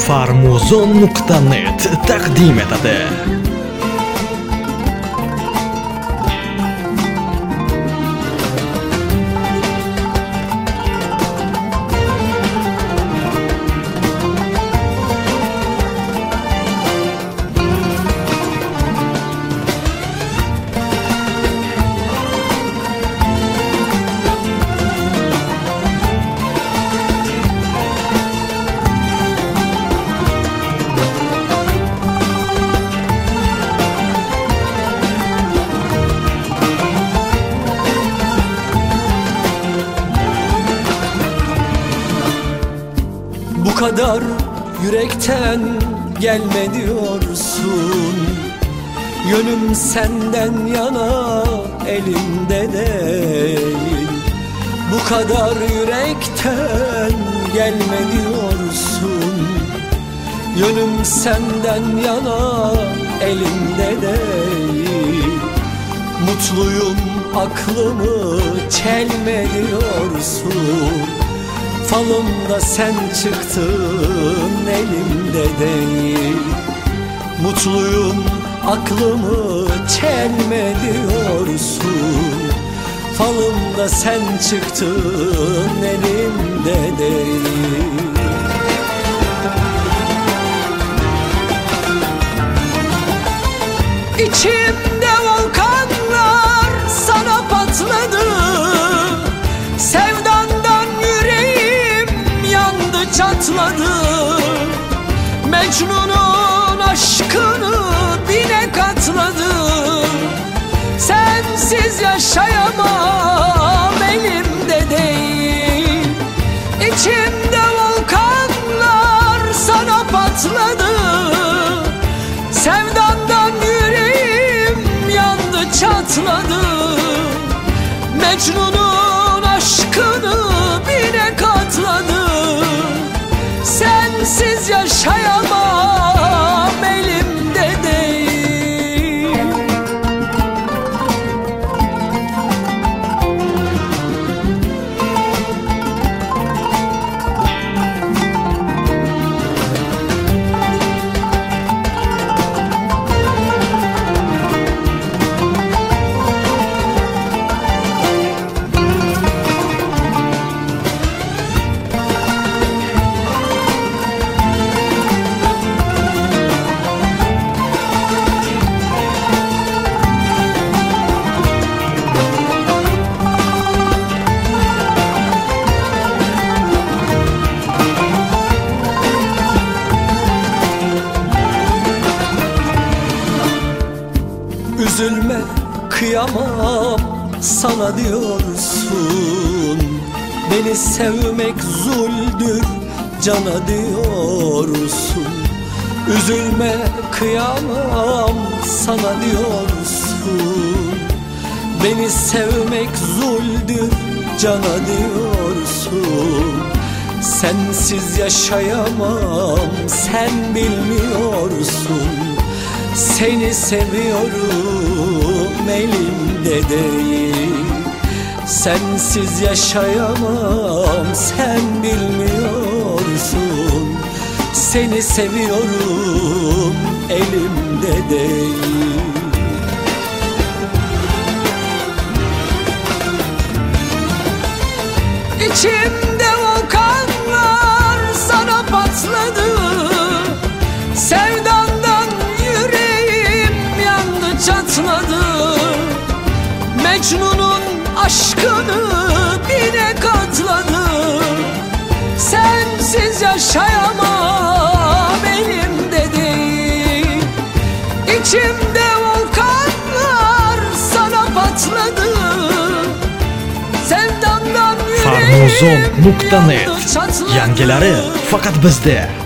Farmuzon.net taqdim etadi. Bu kadar yürekten gelme diyorsun. Yönüm senden yana, elimde değil. Bu kadar yürekten gelme diyorsun. Yönüm senden yana, elimde değil. Mutluyum, aklımı çelme diyorsun. Falımda sen çıktın, elimde değil. Mutluyum, aklımı çelme diyorsun. Falımda sen çıktın, elimde değil. İçimde volkanlar sana patladı. Sevdandan yüreğim yandı, çatladı. Mecnun'un aşkını dine katladı. Sensiz yaşayamam, elimde değil. İçimde volkanlar sana patladı. Sevdandan yüreğim yandı, çatladı. Mecnun'un aşkını bine katladı. Sensiz yaşayamam, elimde değil. Üzülme, kıyamam sana diyorsun. Beni sevmek zuldür cana diyorsun. Üzülme, kıyamam sana diyorsun. Beni sevmek zuldür cana diyorsun. Sensiz yaşayamam, sen bilmiyorsun. Seni seviyorum, elimde değil. Sensiz yaşayamam, sen bilmiyorsun. Seni seviyorum, elimde değil. İçimde volkanlar sana patladı. Sevdandan yüreğim yandı, çatladı. Mecnun'un aşkını bine katladı. Sensiz yaşayamam, elimde değil. İçimde volkanlar sana patladı. Sevdandan yüreğim Farmuzon.net yangilari faqat bizda.